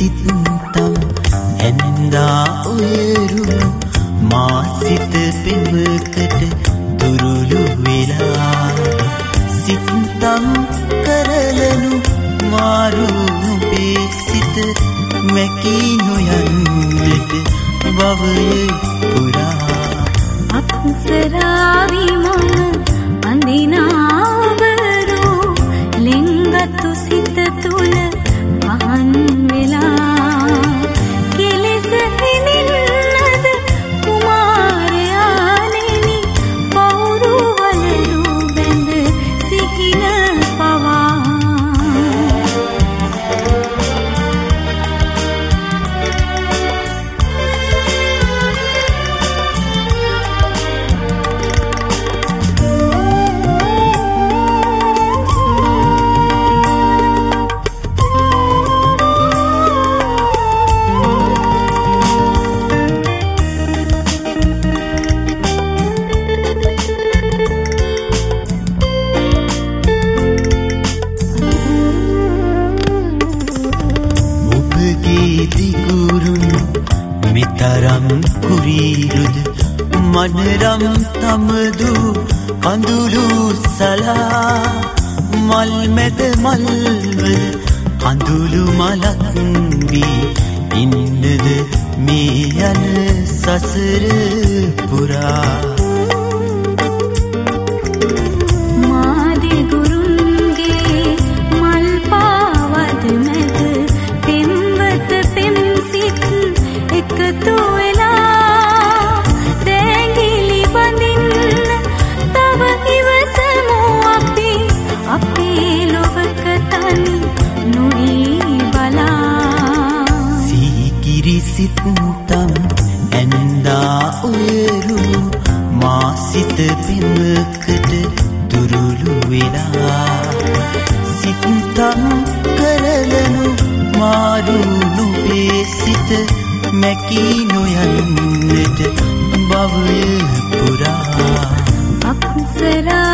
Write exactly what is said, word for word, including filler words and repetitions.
සිතම් ඇන්දා උයරු මා සිත පෙමකට දුරුළු වෙලා සිතම් කරලනු මාරුණු බේසිත මැකී නොයන්නට බවයේ පුරා අප්සරාවි මම අඳිනාවරු ලිංගතු සිත තුල පහන් වෙලා කෙලෙස හිමින්නද කුමාරයාණෙනි පවුරු වලලු බැඳ සිහින පවා තරම් කුරීරුද මනරම් තමදු කඳුළු සලා මල් මැද මල්වල කඳුළු මලක් වී ඉන්නද මේ යන සසර පුරා එකතු වෙලා දැඟිලි බඳින්න තව ඉවසමු අපි අපේ ලොවක තනි නුරී බලා සීකිරි සිතම් ඇන්දා උයරු මා සිත පෙමකට දුරුළු වෙලා සිතම් කරලනු මාරුණු බේසිත මැකී නොයන්නට බවය පුරා අප්සරා